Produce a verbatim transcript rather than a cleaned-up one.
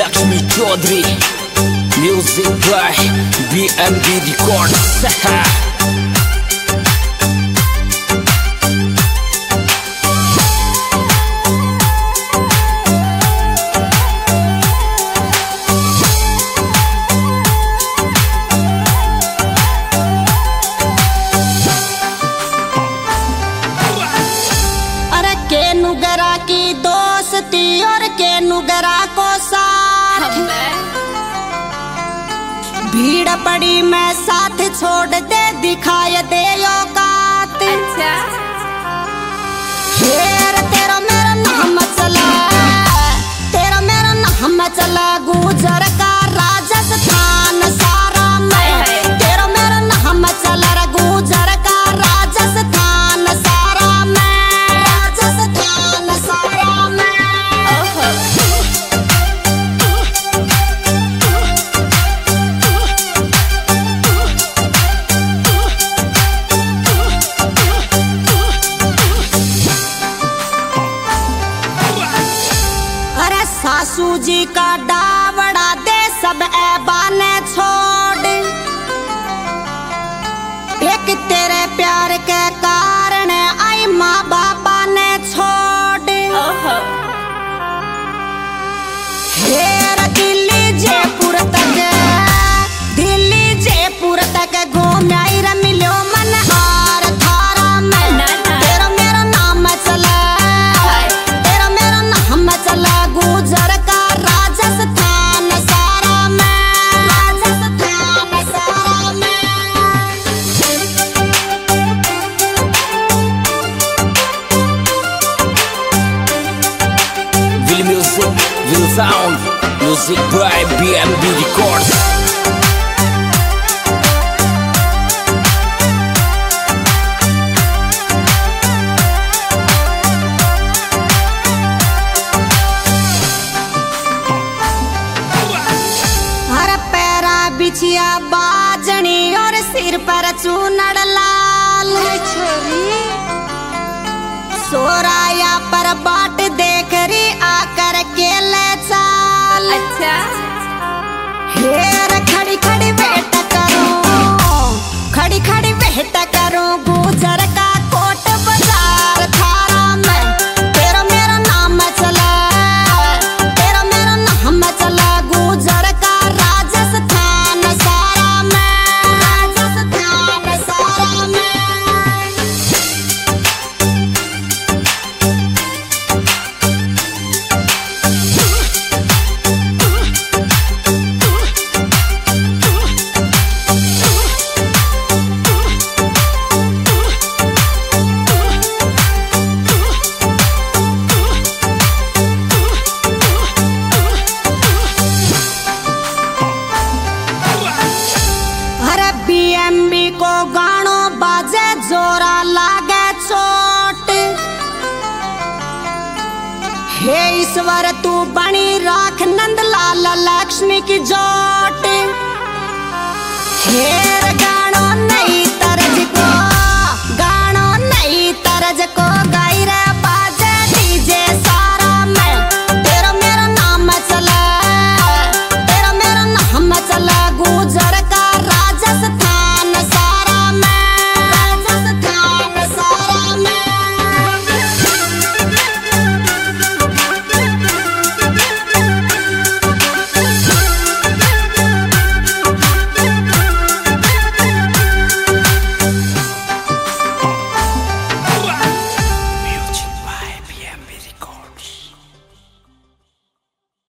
Lakshmi Chaudhary, music by B M B Records. नुगरा की दोस्ती और के नुगरा को साथ भीड़ पड़ी मैं साथ छोड़ दे दिखाए दे औकात। अच्छा तेरा मेरा नाम चला तेरा मेरा नाम चला गुजर का राजस्थान सारा मैं तेरा मेरा नाम चला रे गुजर का राजस्थान सारा मैं सासू जी का डावड़ा दे सब ऐबाने छोड़ एक तेरे प्यार के कारण आई माँ बापा ने छोड़ हेर दिल्ली जयपुर तक दिल्ली जयपुर तक घूम आई रे मिलो मन हार थारा मैं तेरा मेरा नाम चला तेरा मेरा नाम चला गुजर का राजस्थान सारा मैं राजस्थान सारा मैं Will music, will sound, music by B M B Records. बिछिया बाजनी और सिर पर चूनड़ लाल सोराया पर बाट देख रही आकर के ले चाल। अच्छा हेर खड़ी खड़ी वेट करूं खड़ी खड़ी वेट करूं गुजर का कोट बाजार थारा मैं तेरा मेरा नाम चला तेरा मेरा नाम चला गुजर का राजस्थान सारा मैं राजस्थान सारा मैं बी एम बी को गानो बाजे जोरा लागे चोट हे ईश्वर तू बनी राख नंदलाल लक्ष्मी की जोट हे